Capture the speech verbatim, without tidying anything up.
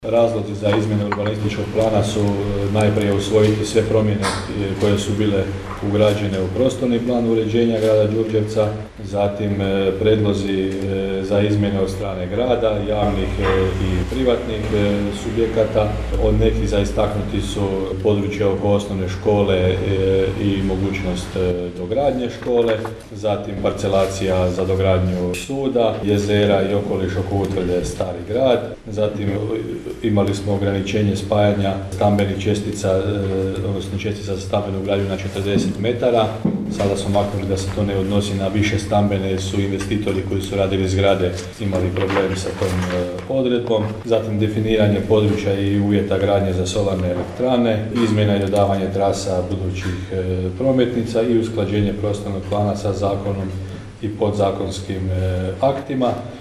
Razlozi za izmjene urbanističkog plana su najprije usvojiti sve promjene koje su bile ugrađene u prostorni plan uređenja grada Đurđevca, zatim predlozi za izmjene od strane grada, javnih i privatnih subjekata. Od nekih za istaknuti su područje oko osnovne škole i mogućnost dogradnje škole, zatim parcelacija za dogradnju suda, jezera i okoliš oko utvrde Stari grad, zatim imali smo ograničenje spajanja stambenih čestica, odnosno čestica za stambenu gradnju na četrdeset metara. Sada smo maknuli da se to ne odnosi na više stambene, jer su investitori koji su radili zgrade imali problem sa tom odredbom. Zatim definiranje područja i uvjeta gradnje za solarne elektrane, izmjena i dodavanje trasa budućih prometnica i usklađenje prostornog plana sa zakonom i podzakonskim aktima.